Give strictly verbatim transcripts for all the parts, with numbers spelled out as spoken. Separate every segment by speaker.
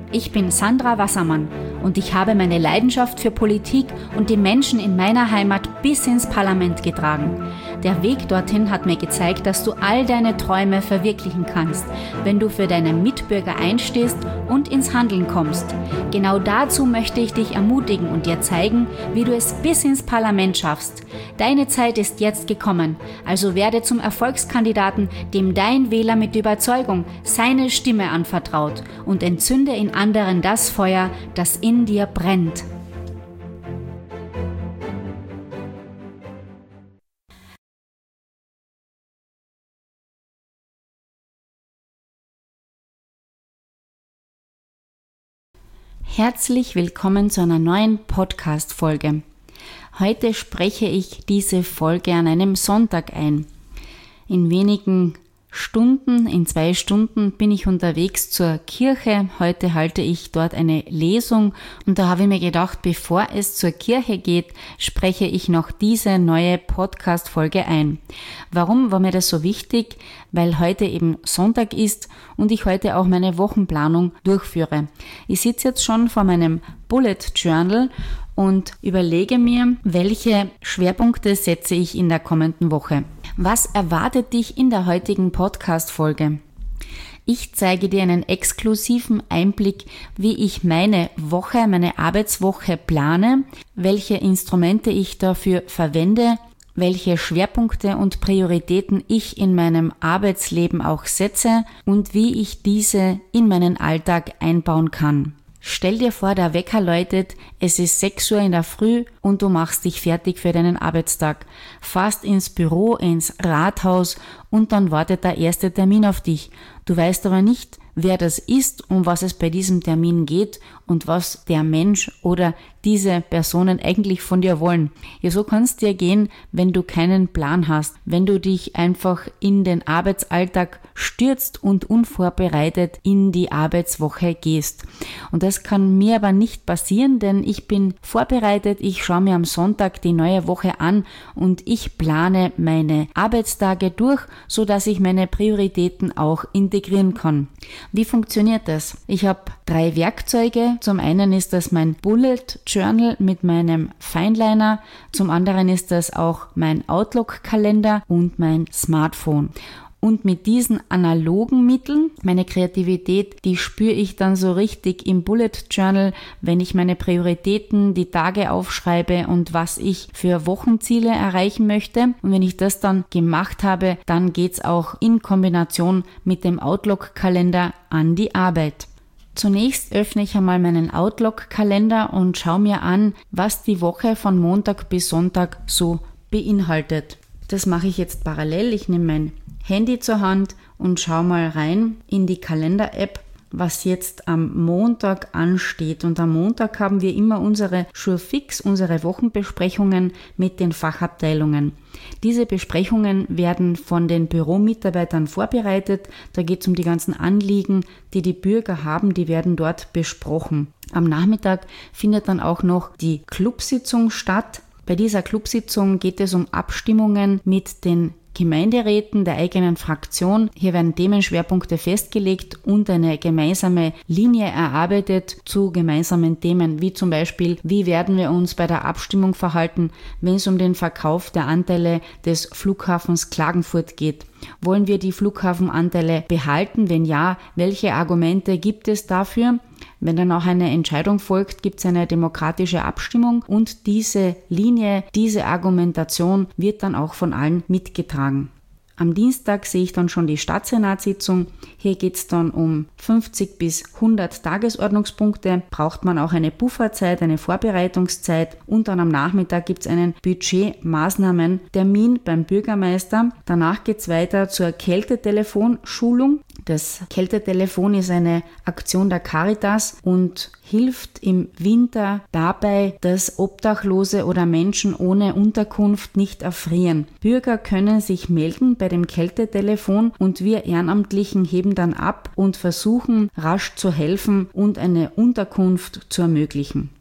Speaker 1: Ich bin Sandra Wassermann und ich habe meine Leidenschaft für Politik und die Menschen in meiner Heimat bis ins Parlament getragen. Der Weg dorthin hat mir gezeigt, dass du all deine Träume verwirklichen kannst, wenn du für deine Mitbürger einstehst und ins Handeln kommst. Genau dazu möchte ich dich ermutigen und dir zeigen, wie du es bis ins Parlament schaffst. Deine Zeit ist jetzt gekommen, also werde zum Erfolgskandidaten, dem dein Wähler mit Überzeugung seine Stimme anvertraut und entzünde in anderen das Feuer, das in dir brennt. Herzlich willkommen zu einer neuen Podcast-Folge. Heute spreche ich diese Folge an einem Sonntag ein. In wenigen Stunden, in zwei Stunden bin ich unterwegs zur Kirche. Heute halte ich dort eine Lesung und da habe ich mir gedacht, bevor es zur Kirche geht, spreche ich noch diese neue Podcast-Folge ein. Warum war mir das so wichtig? Weil heute eben Sonntag ist und ich heute auch meine Wochenplanung durchführe. Ich sitze jetzt schon vor meinem Bullet Journal und überlege mir, welche Schwerpunkte setze ich in der kommenden Woche. Was erwartet dich in der heutigen Podcast-Folge? Ich zeige dir einen exklusiven Einblick, wie ich meine Woche, meine Arbeitswoche plane, welche Instrumente ich dafür verwende, welche Schwerpunkte und Prioritäten ich in meinem Arbeitsleben auch setze und wie ich diese in meinen Alltag einbauen kann. Stell dir vor, der Wecker läutet, es ist sechs Uhr in der Früh und du machst dich fertig für deinen Arbeitstag. Fährst ins Büro, ins Rathaus und dann wartet der erste Termin auf dich. Du weißt aber nicht, wer das ist, um was es bei diesem Termin geht und was der Mensch oder diese Personen eigentlich von dir wollen. Ja, so kann es dir gehen, wenn du keinen Plan hast, wenn du dich einfach in den Arbeitsalltag stürzt und unvorbereitet in die Arbeitswoche gehst. Und das kann mir aber nicht passieren, denn ich bin vorbereitet, ich schaue mir am Sonntag die neue Woche an und ich plane meine Arbeitstage durch, so dass ich meine Prioritäten auch integrieren kann. Wie funktioniert das? Ich habe drei Werkzeuge. Zum einen ist das mein Bullet Journal mit meinem Fineliner, zum anderen ist das auch mein Outlook-Kalender und mein Smartphone. Und mit diesen analogen Mitteln, meine Kreativität, die spüre ich dann so richtig im Bullet Journal, wenn ich meine Prioritäten, die Tage aufschreibe und was ich für Wochenziele erreichen möchte. Und wenn ich das dann gemacht habe, dann geht's auch in Kombination mit dem Outlook-Kalender an die Arbeit. Zunächst öffne ich einmal meinen Outlook-Kalender und schaue mir an, was die Woche von Montag bis Sonntag so beinhaltet. Das mache ich jetzt parallel. Ich nehme mein Handy zur Hand und schaue mal rein in die Kalender-App, was jetzt am Montag ansteht. Und am Montag haben wir immer unsere Jour-fix, unsere Wochenbesprechungen mit den Fachabteilungen. Diese Besprechungen werden von den Büromitarbeitern vorbereitet. Da geht es um die ganzen Anliegen, die die Bürger haben, die werden dort besprochen. Am Nachmittag findet dann auch noch die Clubsitzung statt. Bei dieser Clubsitzung geht es um Abstimmungen mit den Gemeinderäten der eigenen Fraktion. Hier werden Themenschwerpunkte festgelegt und eine gemeinsame Linie erarbeitet zu gemeinsamen Themen, wie zum Beispiel, wie werden wir uns bei der Abstimmung verhalten, wenn es um den Verkauf der Anteile des Flughafens Klagenfurt geht. Wollen wir die Flughafenanteile behalten? Wenn ja, welche Argumente gibt es dafür? Wenn dann auch eine Entscheidung folgt, gibt es eine demokratische Abstimmung und diese Linie, diese Argumentation wird dann auch von allen mitgetragen. Am Dienstag sehe ich dann schon die Stadtsenatssitzung. Hier geht es dann um fünfzig bis hundert Tagesordnungspunkte. Braucht man auch eine Pufferzeit, eine Vorbereitungszeit und dann am Nachmittag gibt es einen Budgetmaßnahmen-Termin beim Bürgermeister. Danach geht es weiter zur Kältetelefonschulung. Das Kältetelefon ist eine Aktion der Caritas und hilft im Winter dabei, dass Obdachlose oder Menschen ohne Unterkunft nicht erfrieren. Bürger können sich melden bei dem Kältetelefon und wir Ehrenamtlichen heben dann ab und versuchen rasch zu helfen und eine Unterkunft zu ermöglichen.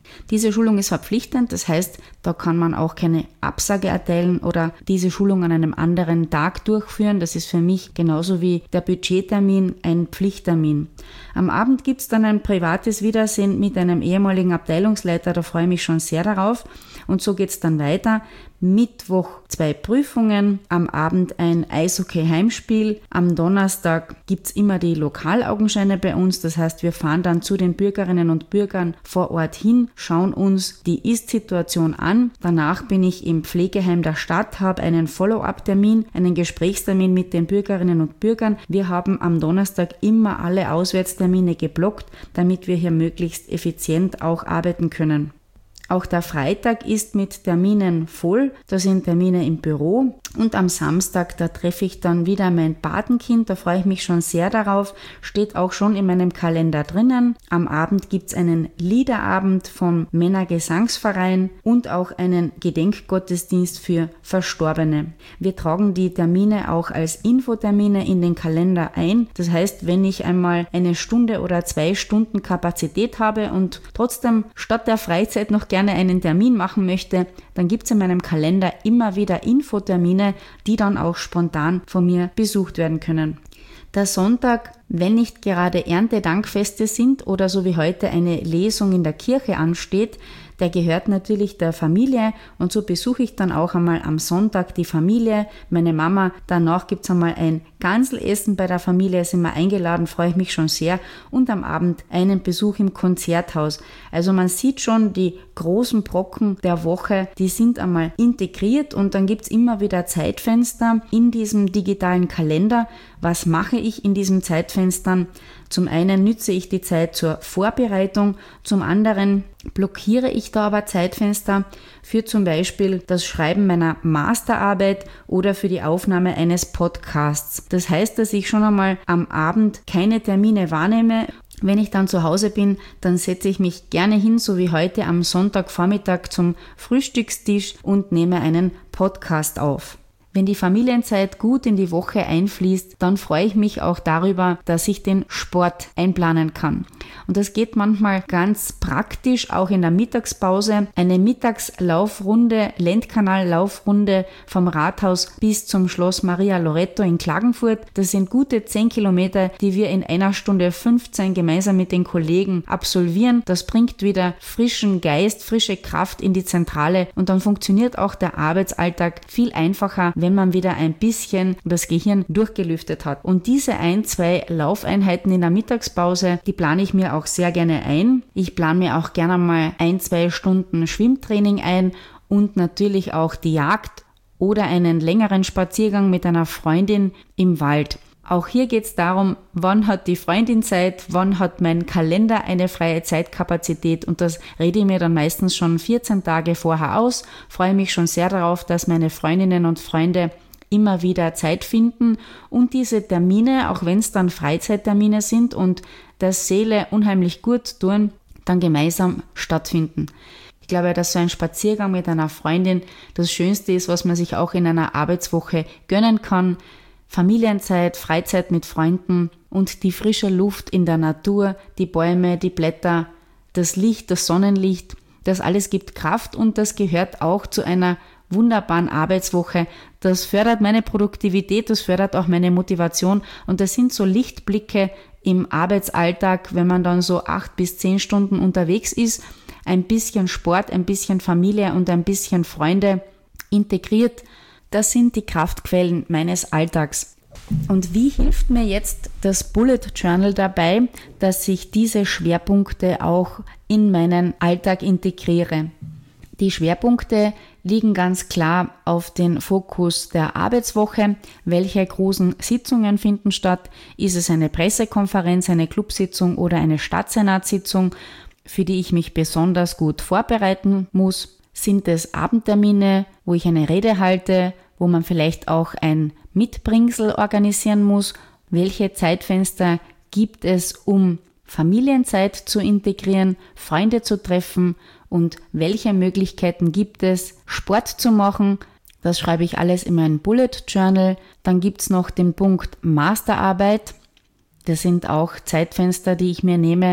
Speaker 1: Diese Schulung ist verpflichtend, das heißt, da kann man auch keine Absage erteilen oder diese Schulung an einem anderen Tag durchführen. Das ist für mich genauso wie der Budgettermin ein Pflichttermin. Am Abend gibt es dann ein privates Wiedersehen mit einem ehemaligen Abteilungsleiter, da freue ich mich schon sehr darauf. Und so geht es dann weiter. Mittwoch zwei Prüfungen, am Abend ein Eishockey-Heimspiel. Am Donnerstag gibt es immer die Lokalaugenscheine bei uns. Das heißt, wir fahren dann zu den Bürgerinnen und Bürgern vor Ort hin, schauen uns die Ist-Situation an. Danach bin ich im Pflegeheim der Stadt, habe einen Follow-up-Termin, einen Gesprächstermin mit den Bürgerinnen und Bürgern. Wir haben am Donnerstag immer alle Auswärtstermine geblockt, damit wir hier möglichst effizient auch arbeiten können. Auch der Freitag ist mit Terminen voll, da sind Termine im Büro und am Samstag, da treffe ich dann wieder mein Patenkind, da freue ich mich schon sehr darauf, steht auch schon in meinem Kalender drinnen. Am Abend gibt's einen Liederabend vom Männergesangsverein und auch einen Gedenkgottesdienst für Verstorbene. Wir tragen die Termine auch als Infotermine in den Kalender ein, das heißt, wenn ich einmal eine Stunde oder zwei Stunden Kapazität habe und trotzdem statt der Freizeit noch gerne einen Termin machen möchte, dann gibt es in meinem Kalender immer wieder Infotermine, die dann auch spontan von mir besucht werden können. Der Sonntag, wenn nicht gerade Erntedankfeste sind oder so wie heute eine Lesung in der Kirche ansteht, der gehört natürlich der Familie und so besuche ich dann auch einmal am Sonntag die Familie, meine Mama. Danach gibt es einmal ein Ganselessen bei der Familie, sind wir eingeladen, freue ich mich schon sehr und am Abend einen Besuch im Konzerthaus. Also man sieht schon, die großen Brocken der Woche, die sind einmal integriert und dann gibt es immer wieder Zeitfenster in diesem digitalen Kalender. Was mache ich in diesen Zeitfenstern? Zum einen nütze ich die Zeit zur Vorbereitung, zum anderen blockiere ich da aber Zeitfenster für zum Beispiel das Schreiben meiner Masterarbeit oder für die Aufnahme eines Podcasts. Das heißt, dass ich schon einmal am Abend keine Termine wahrnehme. Wenn ich dann zu Hause bin, dann setze ich mich gerne hin, so wie heute am Sonntagvormittag zum Frühstückstisch und nehme einen Podcast auf. Wenn die Familienzeit gut in die Woche einfließt, dann freue ich mich auch darüber, dass ich den Sport einplanen kann. Und das geht manchmal ganz praktisch, auch in der Mittagspause. Eine Mittagslaufrunde, Lendkanal-Laufrunde vom Rathaus bis zum Schloss Maria Loreto in Klagenfurt. Das sind gute zehn Kilometer, die wir in einer Stunde fünfzehn gemeinsam mit den Kollegen absolvieren. Das bringt wieder frischen Geist, frische Kraft in die Zentrale und dann funktioniert auch der Arbeitsalltag viel einfacher, wenn man wieder ein bisschen das Gehirn durchgelüftet hat. Und diese ein, zwei Laufeinheiten in der Mittagspause, die plane ich mir auch sehr gerne ein. Ich plane mir auch gerne mal ein, zwei Stunden Schwimmtraining ein und natürlich auch die Jagd oder einen längeren Spaziergang mit einer Freundin im Wald. Auch hier geht es darum, wann hat die Freundin Zeit, wann hat mein Kalender eine freie Zeitkapazität und das rede ich mir dann meistens schon vierzehn Tage vorher aus, freue mich schon sehr darauf, dass meine Freundinnen und Freunde immer wieder Zeit finden und diese Termine, auch wenn es dann Freizeittermine sind und der Seele unheimlich gut tun, dann gemeinsam stattfinden. Ich glaube, dass so ein Spaziergang mit einer Freundin das Schönste ist, was man sich auch in einer Arbeitswoche gönnen kann. Familienzeit, Freizeit mit Freunden und die frische Luft in der Natur, die Bäume, die Blätter, das Licht, das Sonnenlicht, das alles gibt Kraft und das gehört auch zu einer wunderbaren Arbeitswoche. Das fördert meine Produktivität, das fördert auch meine Motivation und das sind so Lichtblicke im Arbeitsalltag, wenn man dann so acht bis zehn Stunden unterwegs ist, ein bisschen Sport, ein bisschen Familie und ein bisschen Freunde integriert. Das sind die Kraftquellen meines Alltags. Und wie hilft mir jetzt das Bullet Journal dabei, dass ich diese Schwerpunkte auch in meinen Alltag integriere? Die Schwerpunkte liegen ganz klar auf den Fokus der Arbeitswoche. Welche großen Sitzungen finden statt? Ist es eine Pressekonferenz, eine Clubsitzung oder eine Stadtsenatssitzung, für die ich mich besonders gut vorbereiten muss? Sind es Abendtermine, wo ich eine Rede halte, wo man vielleicht auch ein Mitbringsel organisieren muss? Welche Zeitfenster gibt es, um Familienzeit zu integrieren, Freunde zu treffen und welche Möglichkeiten gibt es, Sport zu machen? Das schreibe ich alles in mein Bullet Journal. Dann gibt es noch den Punkt Masterarbeit. Das sind auch Zeitfenster, die ich mir nehme,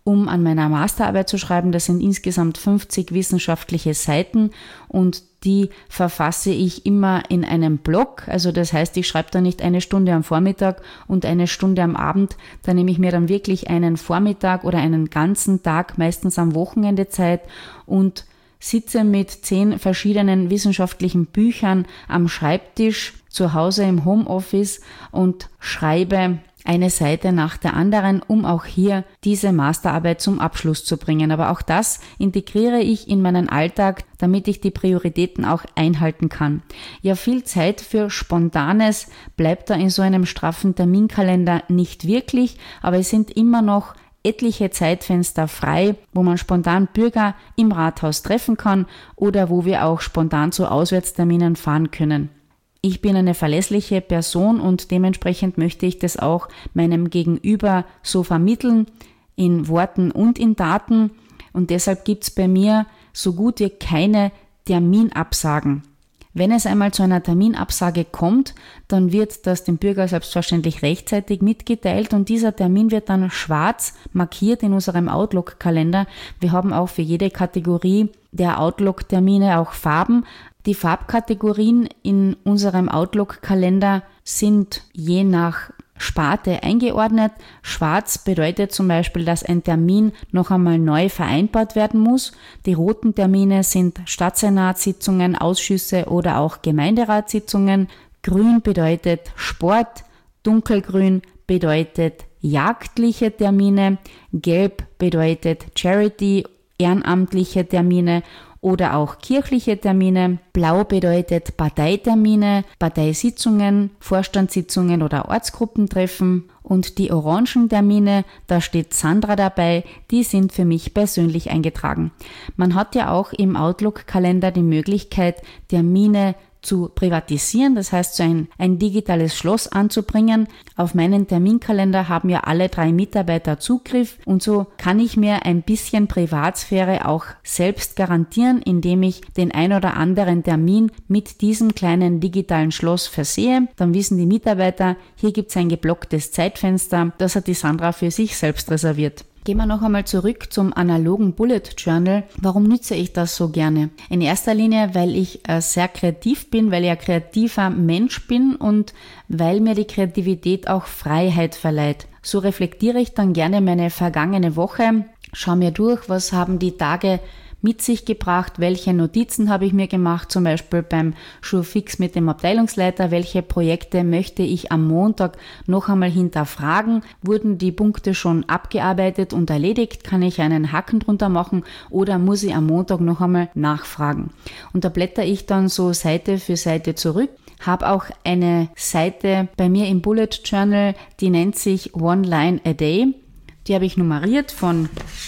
Speaker 1: um an meiner Masterarbeit zu schreiben. Das sind insgesamt fünfzig wissenschaftliche Seiten und die verfasse ich immer in einem Blog. Also das heißt, ich schreibe da nicht eine Stunde am Vormittag und eine Stunde am Abend. Da nehme ich mir dann wirklich einen Vormittag oder einen ganzen Tag, meistens am Wochenende Zeit und sitze mit zehn verschiedenen wissenschaftlichen Büchern am Schreibtisch zu Hause im Homeoffice und schreibe eine Seite nach der anderen, um auch hier diese Masterarbeit zum Abschluss zu bringen. Aber auch das integriere ich in meinen Alltag, damit ich die Prioritäten auch einhalten kann. Ja, viel Zeit für Spontanes bleibt da in so einem straffen Terminkalender nicht wirklich, aber es sind immer noch etliche Zeitfenster frei, wo man spontan Bürger im Rathaus treffen kann oder wo wir auch spontan zu Auswärtsterminen fahren können. Ich bin eine verlässliche Person und dementsprechend möchte ich das auch meinem Gegenüber so vermitteln, in Worten und in Taten. Und deshalb gibt es bei mir so gut wie keine Terminabsagen. Wenn es einmal zu einer Terminabsage kommt, dann wird das dem Bürger selbstverständlich rechtzeitig mitgeteilt und dieser Termin wird dann schwarz markiert in unserem Outlook-Kalender. Wir haben auch für jede Kategorie der Outlook-Termine auch Farben. Die Farbkategorien in unserem Outlook-Kalender sind je nach Sparte eingeordnet. Schwarz bedeutet zum Beispiel, dass ein Termin noch einmal neu vereinbart werden muss. Die roten Termine sind Stadtsenatssitzungen, Ausschüsse oder auch Gemeinderatssitzungen. Grün bedeutet Sport, dunkelgrün bedeutet jagdliche Termine, gelb bedeutet Charity, ehrenamtliche Termine oder auch kirchliche Termine. Blau bedeutet Parteitermine, Parteisitzungen, Vorstandssitzungen oder Ortsgruppentreffen. Und die orangen Termine, da steht Sandra dabei, die sind für mich persönlich eingetragen. Man hat ja auch im Outlook-Kalender die Möglichkeit, Termine zu privatisieren, das heißt so ein, ein digitales Schloss anzubringen. Auf meinen Terminkalender haben ja alle drei Mitarbeiter Zugriff und so kann ich mir ein bisschen Privatsphäre auch selbst garantieren, indem ich den ein oder anderen Termin mit diesem kleinen digitalen Schloss versehe. Dann wissen die Mitarbeiter, hier gibt es ein geblocktes Zeitfenster, das hat die Sandra für sich selbst reserviert. Gehen wir noch einmal zurück zum analogen Bullet Journal. Warum nütze ich das so gerne? In erster Linie, weil ich äh, sehr kreativ bin, weil ich ein kreativer Mensch bin und weil mir die Kreativität auch Freiheit verleiht. So reflektiere ich dann gerne meine vergangene Woche, schaue mir durch, was haben die Tage mit sich gebracht, welche Notizen habe ich mir gemacht, zum Beispiel beim Schurfix mit dem Abteilungsleiter, welche Projekte möchte ich am Montag noch einmal hinterfragen, wurden die Punkte schon abgearbeitet und erledigt, kann ich einen Haken drunter machen oder muss ich am Montag noch einmal nachfragen. Und da blätter ich dann so Seite für Seite zurück, habe auch eine Seite bei mir im Bullet Journal, die nennt sich One Line a Day, die habe ich nummeriert von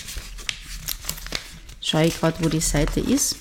Speaker 1: Schaue ich gerade, wo die Seite ist,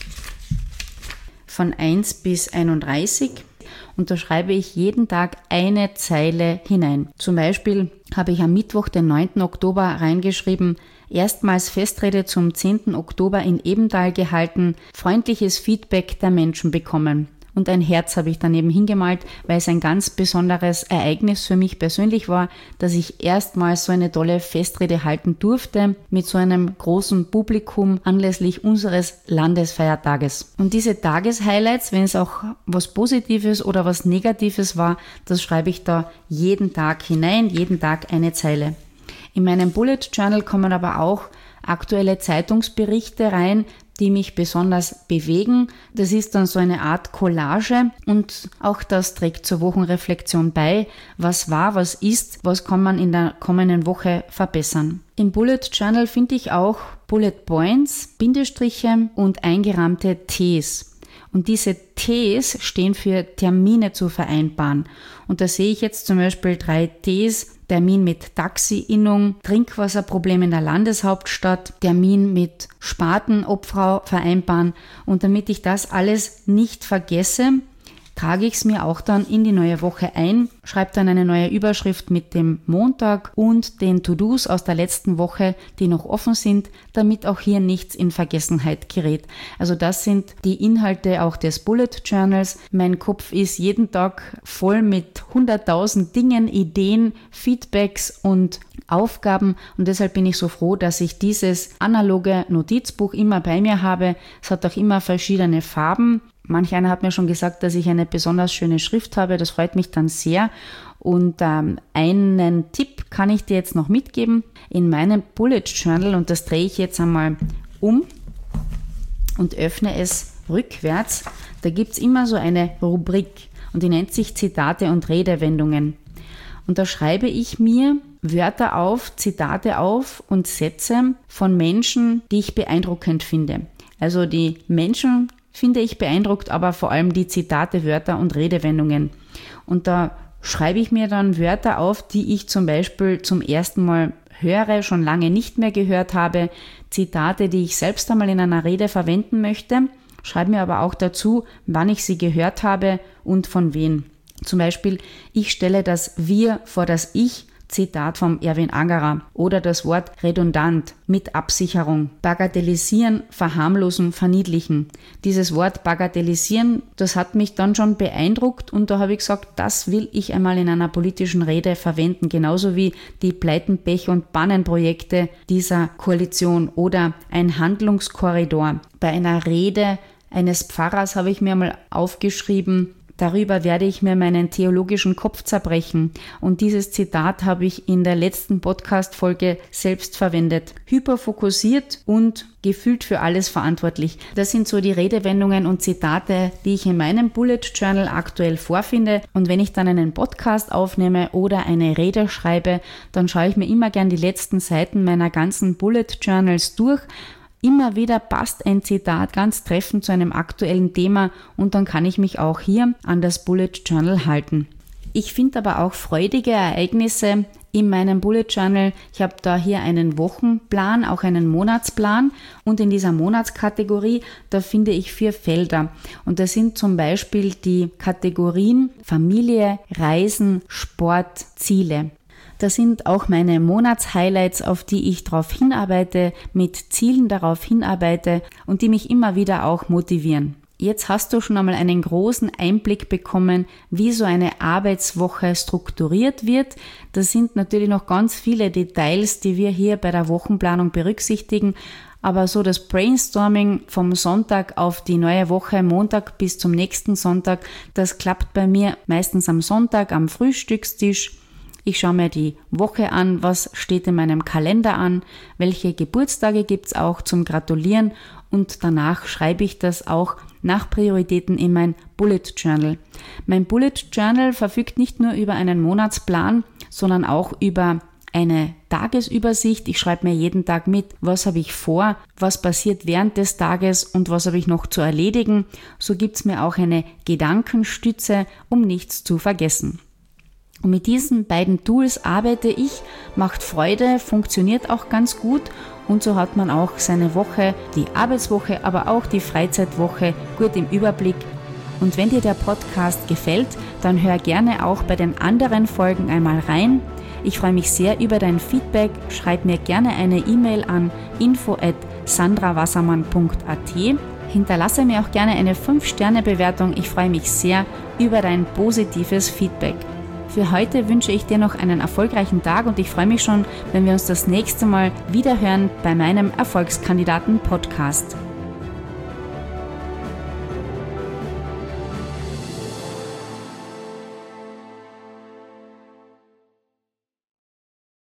Speaker 1: von eins bis einunddreißig und da schreibe ich jeden Tag eine Zeile hinein. Zum Beispiel habe ich am Mittwoch, den neunten Oktober, reingeschrieben, erstmals Festrede zum zehnten Oktober in Ebenthal gehalten, freundliches Feedback der Menschen bekommen. Und ein Herz habe ich daneben hingemalt, weil es ein ganz besonderes Ereignis für mich persönlich war, dass ich erstmals so eine tolle Festrede halten durfte mit so einem großen Publikum anlässlich unseres Landesfeiertages. Und diese Tageshighlights, wenn es auch was Positives oder was Negatives war, das schreibe ich da jeden Tag hinein, jeden Tag eine Zeile. In meinem Bullet Journal kommen aber auch aktuelle Zeitungsberichte rein, die mich besonders bewegen. Das ist dann so eine Art Collage und auch das trägt zur Wochenreflexion bei. Was war, was ist, was kann man in der kommenden Woche verbessern. Im Bullet Journal finde ich auch Bullet Points, Bindestriche und eingerahmte Ts. Und diese Ts stehen für Termine zu vereinbaren. Und da sehe ich jetzt zum Beispiel drei Ts. Termin mit Taxi-Innung, Trinkwasserproblem in der Landeshauptstadt, Termin mit Spatenobfrau vereinbaren. Und damit ich das alles nicht vergesse, trage ich es mir auch dann in die neue Woche ein, schreibe dann eine neue Überschrift mit dem Montag und den To-Dos aus der letzten Woche, die noch offen sind, damit auch hier nichts in Vergessenheit gerät. Also das sind die Inhalte auch des Bullet Journals. Mein Kopf ist jeden Tag voll mit hunderttausend Dingen, Ideen, Feedbacks und Aufgaben und deshalb bin ich so froh, dass ich dieses analoge Notizbuch immer bei mir habe. Es hat auch immer verschiedene Farben. Manch einer hat mir schon gesagt, dass ich eine besonders schöne Schrift habe. Das freut mich dann sehr. Und ähm, einen Tipp kann ich dir jetzt noch mitgeben. In meinem Bullet Journal, und das drehe ich jetzt einmal um und öffne es rückwärts, da gibt es immer so eine Rubrik und die nennt sich Zitate und Redewendungen. Und da schreibe ich mir Wörter auf, Zitate auf und Sätze von Menschen, die ich beeindruckend finde. Also die Menschen finde ich beeindruckt, aber vor allem die Zitate, Wörter und Redewendungen. Und da schreibe ich mir dann Wörter auf, die ich zum Beispiel zum ersten Mal höre, schon lange nicht mehr gehört habe, Zitate, die ich selbst einmal in einer Rede verwenden möchte, schreibe mir aber auch dazu, wann ich sie gehört habe und von wem. Zum Beispiel, ich stelle das Wir vor das Ich, Zitat vom Erwin Angerer, oder das Wort redundant mit Absicherung. Bagatellisieren, verharmlosen, verniedlichen. Dieses Wort bagatellisieren, das hat mich dann schon beeindruckt und da habe ich gesagt, das will ich einmal in einer politischen Rede verwenden, genauso wie die Pleiten, Pech und Pannenprojekte dieser Koalition oder ein Handlungskorridor. Bei einer Rede eines Pfarrers habe ich mir mal aufgeschrieben, darüber werde ich mir meinen theologischen Kopf zerbrechen. Und dieses Zitat habe ich in der letzten Podcast-Folge selbst verwendet. Hyperfokussiert und gefühlt für alles verantwortlich. Das sind so die Redewendungen und Zitate, die ich in meinem Bullet Journal aktuell vorfinde. Und wenn ich dann einen Podcast aufnehme oder eine Rede schreibe, dann schaue ich mir immer gern die letzten Seiten meiner ganzen Bullet Journals durch. Immer wieder passt ein Zitat ganz treffend zu einem aktuellen Thema und dann kann ich mich auch hier an das Bullet Journal halten. Ich finde aber auch freudige Ereignisse in meinem Bullet Journal. Ich habe da hier einen Wochenplan, auch einen Monatsplan und in dieser Monatskategorie, da finde ich vier Felder. Und das sind zum Beispiel die Kategorien Familie, Reisen, Sport, Ziele. Das sind auch meine Monatshighlights, auf die ich darauf hinarbeite, mit Zielen darauf hinarbeite und die mich immer wieder auch motivieren. Jetzt hast du schon einmal einen großen Einblick bekommen, wie so eine Arbeitswoche strukturiert wird. Das sind natürlich noch ganz viele Details, die wir hier bei der Wochenplanung berücksichtigen. Aber so das Brainstorming vom Sonntag auf die neue Woche, Montag bis zum nächsten Sonntag, das klappt bei mir meistens am Sonntag am Frühstückstisch. Ich schaue mir die Woche an, was steht in meinem Kalender an, welche Geburtstage gibt's auch zum Gratulieren und danach schreibe ich das auch nach Prioritäten in mein Bullet Journal. Mein Bullet Journal verfügt nicht nur über einen Monatsplan, sondern auch über eine Tagesübersicht. Ich schreibe mir jeden Tag mit, was habe ich vor, was passiert während des Tages und was habe ich noch zu erledigen. So gibt's mir auch eine Gedankenstütze, um nichts zu vergessen. Und mit diesen beiden Tools arbeite ich, macht Freude, funktioniert auch ganz gut und so hat man auch seine Woche, die Arbeitswoche, aber auch die Freizeitwoche gut im Überblick. Und wenn dir der Podcast gefällt, dann hör gerne auch bei den anderen Folgen einmal rein. Ich freue mich sehr über dein Feedback. Schreib mir gerne eine E-Mail an info at sandrawassermann punkt a t. Hinterlasse mir auch gerne eine fünf Sterne Bewertung. Ich freue mich sehr über dein positives Feedback. Für heute wünsche ich dir noch einen erfolgreichen Tag und ich freue mich schon, wenn wir uns das nächste Mal wieder hören bei meinem Erfolgskandidaten-Podcast.